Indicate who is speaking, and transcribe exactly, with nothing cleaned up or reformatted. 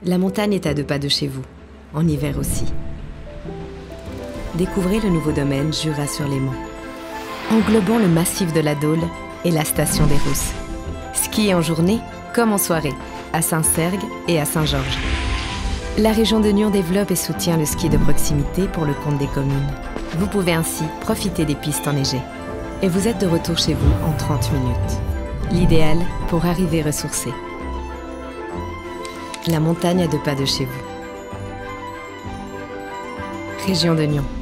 Speaker 1: La montagne est à deux pas de chez vous, en hiver aussi. Découvrez le nouveau domaine Jura-sur-Léman, englobant le massif de la Dôle et la station des Rousses. Skiez en journée comme en soirée, à Saint-Cergue et à Saint-Georges. La région de Nyon développe et soutient le ski de proximité pour le compte des communes. Vous pouvez ainsi profiter des pistes enneigées. Et vous êtes de retour chez vous en trente minutes. L'idéal pour arriver ressourcé. La montagne à deux pas de chez vous. Région de Nyon.